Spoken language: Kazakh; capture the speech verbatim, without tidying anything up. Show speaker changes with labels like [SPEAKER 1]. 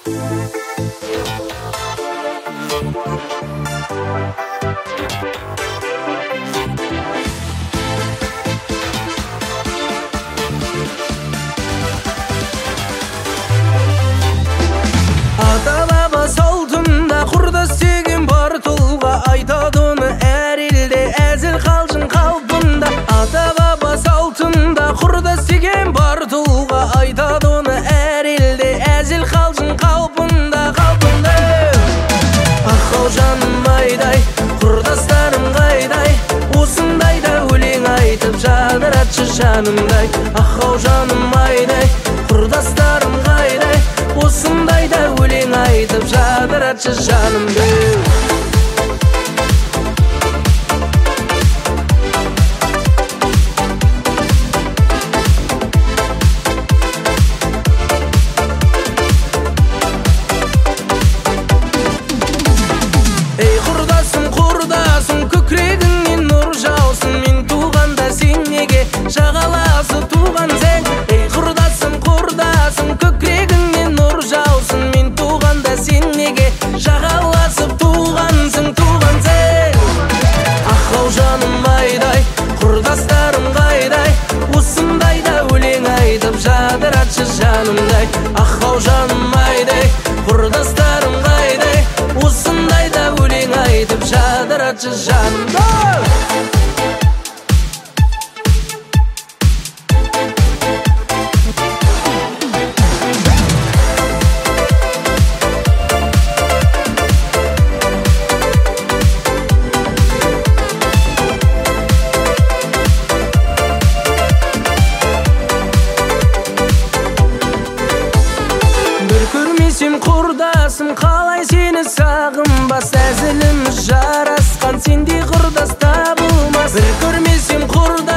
[SPEAKER 1] Ата баба салтында құрдас деген бар тұлға, айтады оны әр елде әзіл қалжың қалпында. Ата баба салтында құрдас деген бар тұлға, айтады оны әр елде әзіл қалжың қалпында, қалпында. Ақау жаным айдай, құрдастарым қайдай, осындайда өлең айтып жадыратшы жанымдай. Ақау жаным айдай, құрдастарым қайдай, осындайда өлең айтып жадыратшы жанымды. Ей құрдасым, құрдасым, көкірегіңнен нұр жаусын, мен туғанда сен неге жағаласып туған сен? Ей құрдасым, құрдасым, көкірегіңнен нұр жаусын, мен туғанда сен неге жағаласып туғансың, туған сен? Ақау жаным айдай, құрдастарым қайдай, осындайда өлең айтып жадыратшы жанымдай. Ақау жаным айдай, құрдастарым қайдай, осындайда өлең айтып жадыратшы жанымдай. Көрмесем құрдасым, қалай сені сағынбас, әзіліміз жарасқан, сендей құрдас табылмас. Бір көрмесем құрдасым,